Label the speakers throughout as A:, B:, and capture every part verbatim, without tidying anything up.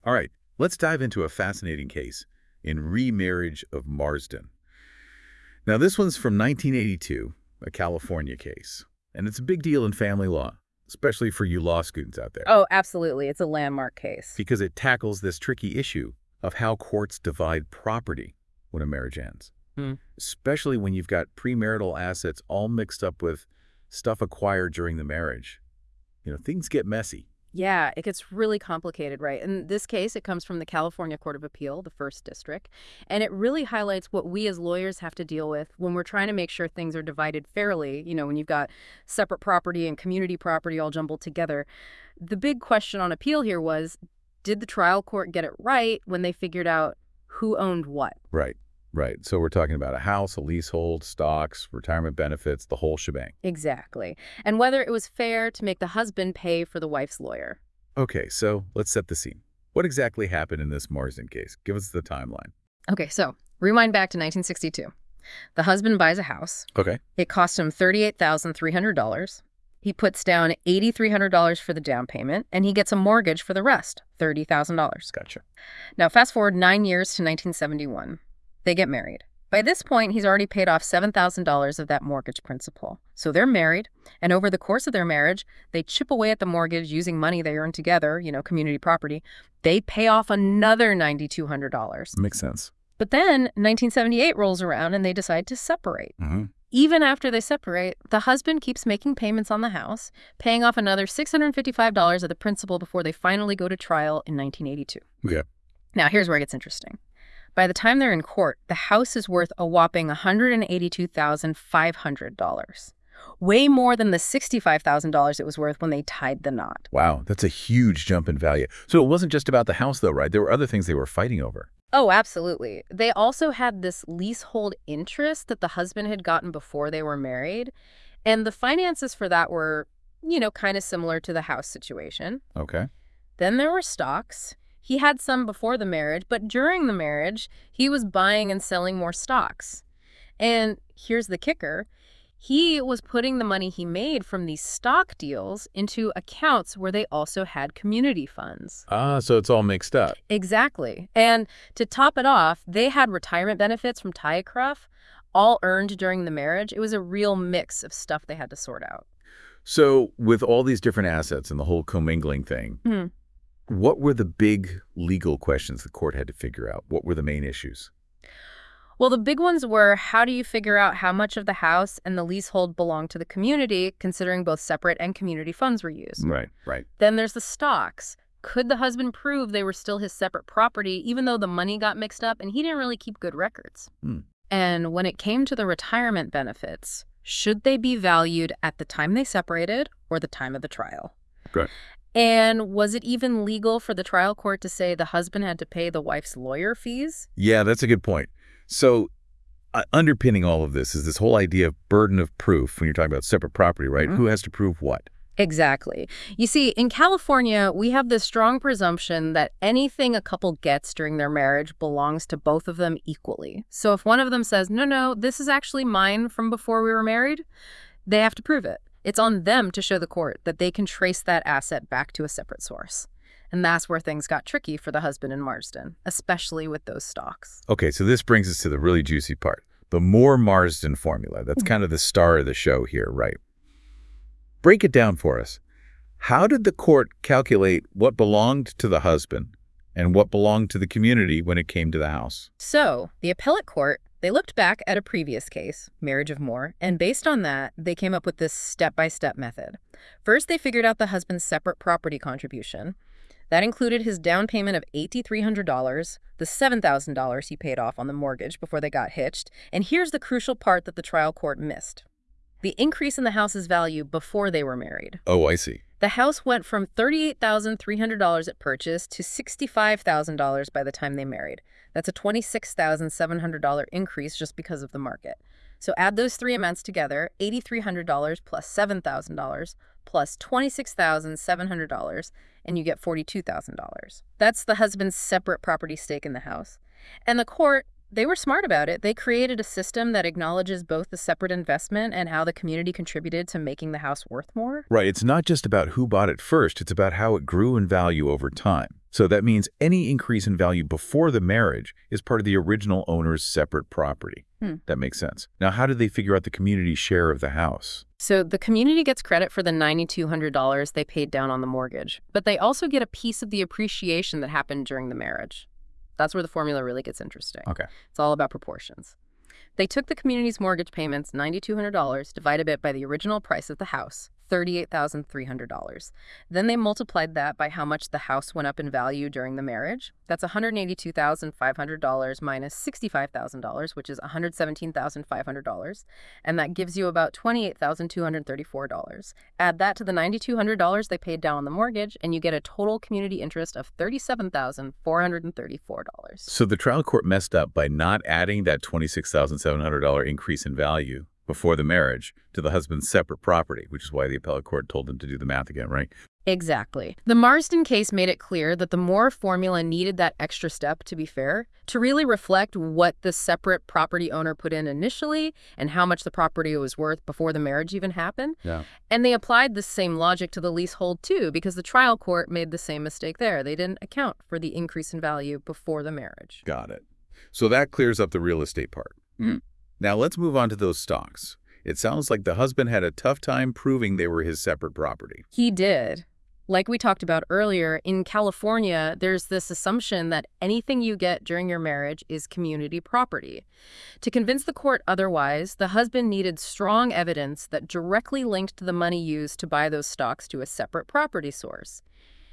A: All right, let's dive into a fascinating case in Remarriage of Marsden. Now, this one's from nineteen eighty-two, a California case. And it's a big deal in family law, especially for you law students out there,
B: Oh, absolutely. It's a landmark case.
A: because it tackles this tricky issue of how courts divide property when a marriage ends,
B: Hmm.
A: especially when you've got premarital assets all mixed up with stuff acquired during the marriage. You know, things get messy.
B: Yeah, it gets really complicated, right? In this case, it comes from the California Court of Appeal, the First District, and it really highlights what we as lawyers have to deal with when we're trying to make sure things are divided fairly, you know, when you've got separate property and community property all jumbled together. The big question on appeal here was, did the trial court get it right when they figured out who owned what?
A: Right, right. So we're talking about a house, a leasehold, stocks, retirement benefits, the whole shebang.
B: Exactly. And whether it was fair to make the husband pay for the wife's lawyer.
A: Okay, so let's set the scene. What exactly happened in this Marsden case? Give us the timeline.
B: Okay, so rewind back to nineteen sixty-two. The husband buys a house.
A: Okay.
B: It cost him thirty-eight thousand three hundred dollars. He puts down eight thousand three hundred dollars for the down payment, and he gets a mortgage for the rest, thirty thousand dollars.
A: Gotcha.
B: Now, fast forward nine years to nineteen seventy-one. They get married. By this point, he's already paid off seven thousand dollars of that mortgage principal. So they're married, and over the course of their marriage, they chip away at the mortgage using money they earned together, you know, community property. They pay off another nine thousand two hundred dollars.
A: Makes sense.
B: But then nineteen seventy-eight rolls around and they decide to separate.
A: Mm-hmm.
B: Even after they separate, the husband keeps making payments on the house, paying off another six hundred fifty-five dollars of the principal before they finally go to trial in nineteen eighty-two.
A: Yeah.
B: Now, here's where it gets interesting. By the time they're in court, the house is worth a whopping one hundred eighty-two thousand five hundred dollars. Way more than the sixty-five thousand dollars it was worth when they tied the knot.
A: Wow, that's a huge jump in value. So it wasn't just about the house, though, right? There were other things they were fighting over.
B: Oh, absolutely. They also had this leasehold interest that the husband had gotten before they were married. And the finances for that were, you know, kind of similar to the house situation.
A: Okay.
B: Then there were stocks. He had some before the marriage, but during the marriage, he was buying and selling more stocks. And here's the kicker. He was putting the money he made from these stock deals into accounts where they also had community funds.
A: Ah, so it's all mixed up.
B: Exactly. And to top it off, they had retirement benefits from TIAA-C R F, all earned during the marriage. It was a real mix of stuff they had to sort out.
A: So with all these different assets and the whole commingling thing,
B: Hmm.
A: what were the big legal questions the court had to figure out? What were the main issues?
B: Well, the big ones were, how do you figure out how much of the house and the leasehold belong to the community, considering both separate and community funds were used?
A: Right, right.
B: Then there's the stocks. Could the husband prove they were still his separate property, even though the money got mixed up and he didn't really keep good records?
A: Hmm.
B: And when it came to the retirement benefits, should they be valued at the time they separated or the time of the trial?
A: Good.
B: And was it even legal for the trial court to say the husband had to pay the wife's lawyer fees?
A: Yeah, that's a good point. So uh, underpinning all of this is this whole idea of burden of proof when you're talking about separate property, right?
B: Mm-hmm.
A: Who has to prove what?
B: Exactly. You see, in California, we have this strong presumption that anything a couple gets during their marriage belongs to both of them equally. So if one of them says, no, no, this is actually mine from before we were married, they have to prove it. It's on them to show the court that they can trace that asset back to a separate source. And that's where things got tricky for the husband in Marsden, especially with those stocks.
A: Okay, so this brings us to the really juicy part. The Moore-Marsden formula. That's kind of the star of the show here, right? Break it down for us. How did the court calculate what belonged to the husband and what belonged to the community when it came to the house?
B: So the appellate court, they looked back at a previous case, Marriage of Moore, and based on that, they came up with this step-by-step method. First, they figured out the husband's separate property contribution. That included his down payment of eight thousand three hundred dollars, the seven thousand dollars he paid off on the mortgage before they got hitched, and here's the crucial part that the trial court missed. The increase in the house's value before they were married.
A: Oh, I see.
B: The house went from thirty-eight thousand three hundred dollars at purchase to sixty-five thousand dollars by the time they married. That's a twenty-six thousand seven hundred dollars increase just because of the market. So add those three amounts together, eight thousand three hundred dollars plus seven thousand dollars plus twenty-six thousand seven hundred dollars, and you get forty-two thousand dollars. That's the husband's separate property stake in the house. And the court, They were smart about it. They created a system that acknowledges both the separate investment and how the community contributed to making the house worth more.
A: Right, it's not just about who bought it first, it's about how it grew in value over time. So that means any increase in value before the marriage is part of the original owner's separate property.
B: Hmm.
A: That makes sense. Now, how did they figure out the community's share of the house?
B: So the community gets credit for the nine thousand two hundred dollars they paid down on the mortgage, but they also get a piece of the appreciation that happened during the marriage. That's where the formula really gets interesting.
A: Okay.
B: It's all about proportions. They took the community's mortgage payments, nine thousand two hundred dollars, divided it by the original price of the house, thirty-eight thousand three hundred dollars. Then they multiplied that by how much the house went up in value during the marriage. That's one hundred eighty-two thousand five hundred dollars minus sixty-five thousand dollars, which is one hundred seventeen thousand five hundred dollars. And that gives you about twenty-eight thousand two hundred thirty-four dollars. Add that to the nine thousand two hundred dollars they paid down on the mortgage, and you get a total community interest of thirty-seven thousand four hundred thirty-four dollars.
A: So the trial court messed up by not adding that twenty-six thousand seven hundred dollars increase in value before the marriage to the husband's separate property, which is why the appellate court told them to do the math again, right?
B: Exactly. The Marsden case made it clear that the Moore formula needed that extra step, to be fair, to really reflect what the separate property owner put in initially and how much the property was worth before the marriage even happened.
A: Yeah.
B: And they applied the same logic to the leasehold, too, because the trial court made the same mistake there. They didn't account for the increase in value before the marriage.
A: Got it. So that clears up the real estate part.
B: Mm.
A: Now let's move on to those stocks. It sounds like the husband had a tough time proving they were his separate property.
B: He did. Like we talked about earlier, in California, there's this assumption that anything you get during your marriage is community property. To convince the court otherwise, the husband needed strong evidence that directly linked the money used to buy those stocks to a separate property source.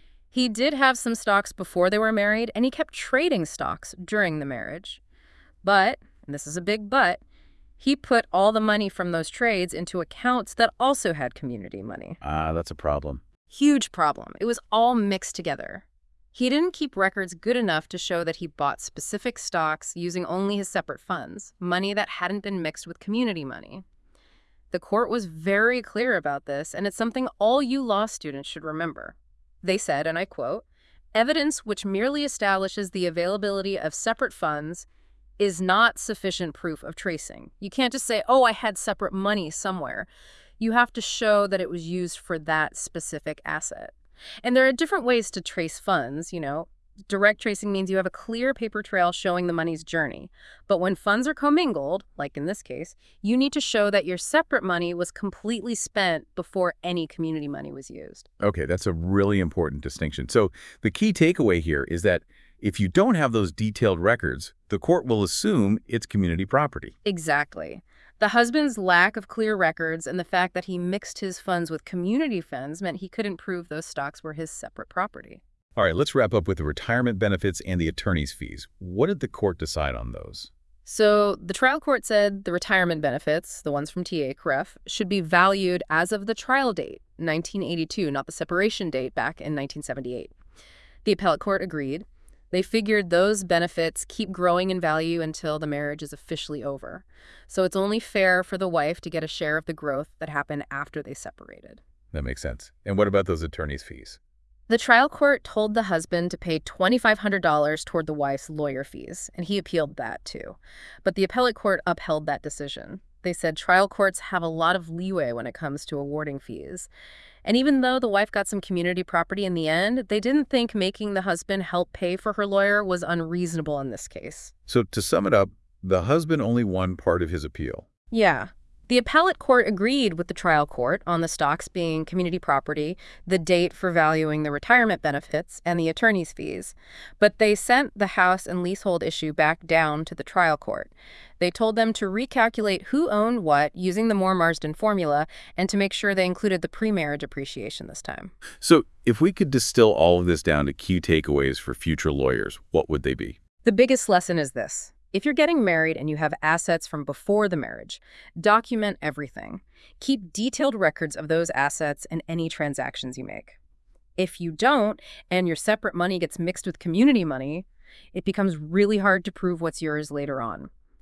B: He did have some stocks before they were married, and he kept trading stocks during the marriage. But, and this is a big but, he put all the money from those trades into accounts that also had community money.
A: Ah, that's a problem.
B: Huge problem. It was all mixed together. He didn't keep records good enough to show that he bought specific stocks using only his separate funds, money that hadn't been mixed with community money. The court was very clear about this, and it's something all you law students should remember. They said, and I quote, "Evidence which merely establishes the availability of separate funds is not sufficient proof of tracing." You can't just say, oh, I had separate money somewhere. You have to show that it was used for that specific asset. And there are different ways to trace funds, you know. Direct tracing means you have a clear paper trail showing the money's journey. But when funds are commingled, like in this case, you need to show that your separate money was completely spent before any community money was used.
A: Okay, that's a really important distinction. So the key takeaway here is that if you don't have those detailed records, the court will assume it's community property.
B: Exactly. The husband's lack of clear records and the fact that he mixed his funds with community funds meant he couldn't prove those stocks were his separate property.
A: All right, let's wrap up with the retirement benefits and the attorney's fees. What did the court decide on those?
B: So the trial court said the retirement benefits, the ones from T A C R E F, should be valued as of the trial date, nineteen eighty-two, not the separation date back in nineteen seventy-eight. The appellate court agreed. They figured those benefits keep growing in value until the marriage is officially over. So it's only fair for the wife to get a share of the growth that happened after they separated.
A: That makes sense. And what about those attorney's fees?
B: The trial court told the husband to pay twenty-five hundred dollars toward the wife's lawyer fees, and he appealed that too. But the appellate court upheld that decision. They said trial courts have a lot of leeway when it comes to awarding fees. And even though the wife got some community property in the end, they didn't think making the husband help pay for her lawyer was unreasonable in this case.
A: So to sum it up, the husband only won part of his appeal.
B: Yeah. The appellate court agreed with the trial court on the stocks being community property, the date for valuing the retirement benefits, and the attorney's fees. But they sent the house and leasehold issue back down to the trial court. They told them to recalculate who owned what using the Moore-Marsden formula and to make sure they included the pre-marriage appreciation this time.
A: So if we could distill all of this down to key takeaways for future lawyers, what would they be?
B: The biggest lesson is this. If you're getting married and you have assets from before the marriage, document everything. Keep detailed records of those assets and any transactions you make. If you don't, and your separate money gets mixed with community money, it becomes really hard to prove what's yours later on.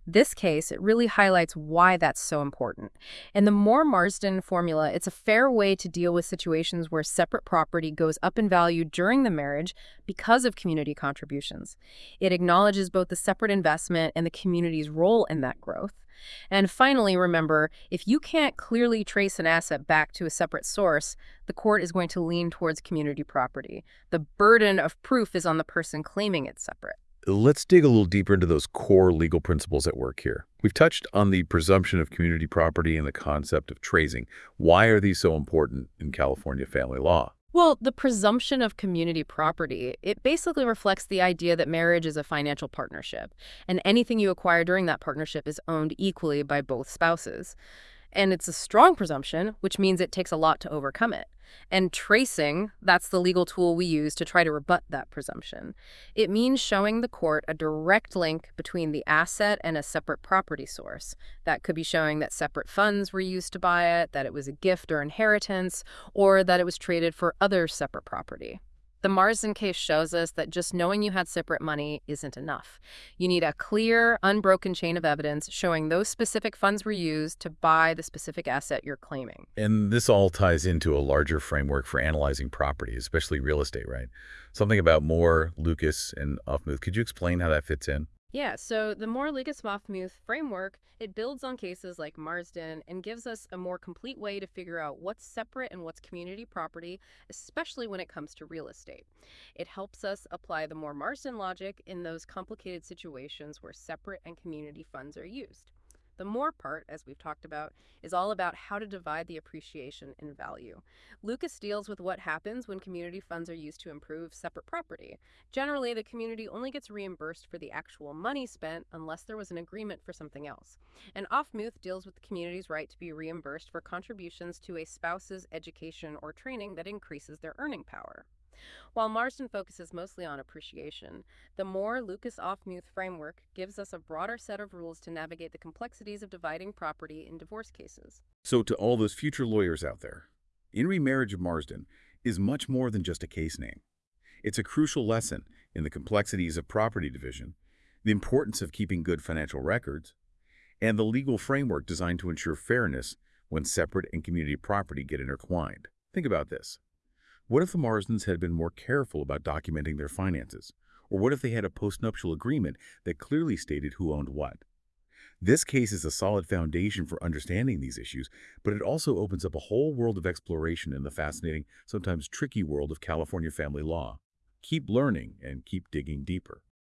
B: This case, it really highlights why that's so important. In the Moore-Marsden formula, it's a fair way to deal with situations where separate property goes up in value during the marriage because of community contributions. It acknowledges both the separate investment and the community's role in that growth. And finally, remember, if you can't clearly trace an asset back to a separate source, the court is going to lean towards community property. The burden of proof is on the person claiming it's separate.
A: Let's dig a little deeper into those core legal principles at work here. We've touched on the presumption of community property and the concept of tracing. Why are these so important in California family law?
B: Well, the presumption of community property, it basically reflects the idea that marriage is a financial partnership, and anything you acquire during that partnership is owned equally by both spouses. And it's a strong presumption, which means it takes a lot to overcome it. And tracing, that's the legal tool we use to try to rebut that presumption. It means showing the court a direct link between the asset and a separate property source. That could be showing that separate funds were used to buy it, that it was a gift or inheritance, or that it was traded for other separate property. The Marsden case shows us that just knowing you had separate money isn't enough. You need a clear, unbroken chain of evidence showing those specific funds were used to buy the specific asset you're claiming.
A: And this all ties into a larger framework for analyzing property, especially real estate, right? Something about Moore, Lucas, and Offmuth. Could you explain how that fits in?
B: Yeah, so the Moore Lucas Offmuth framework, it builds on cases like Marsden and gives us a more complete way to figure out what's separate and what's community property, especially when it comes to real estate. It helps us apply the Moore Marsden logic in those complicated situations where separate and community funds are used. The Moore part, as we've talked about, is all about how to divide the appreciation in value. Lucas deals with what happens when community funds are used to improve separate property. Generally, the community only gets reimbursed for the actual money spent unless there was an agreement for something else. And Offmuth deals with the community's right to be reimbursed for contributions to a spouse's education or training that increases their earning power. While Marsden focuses mostly on appreciation, the Moore Lucas Offmuth framework gives us a broader set of rules to navigate the complexities of dividing property in divorce cases.
A: So to all those future lawyers out there, In Re Marriage of Marsden is much more than just a case name. It's a crucial lesson in the complexities of property division, the importance of keeping good financial records, and the legal framework designed to ensure fairness when separate and community property get intertwined. Think about this. What if the Marsdens had been more careful about documenting their finances? Or what if they had a postnuptial agreement that clearly stated who owned what? This case is a solid foundation for understanding these issues, but it also opens up a whole world of exploration in the fascinating, sometimes tricky world of California family law. Keep learning and keep digging deeper.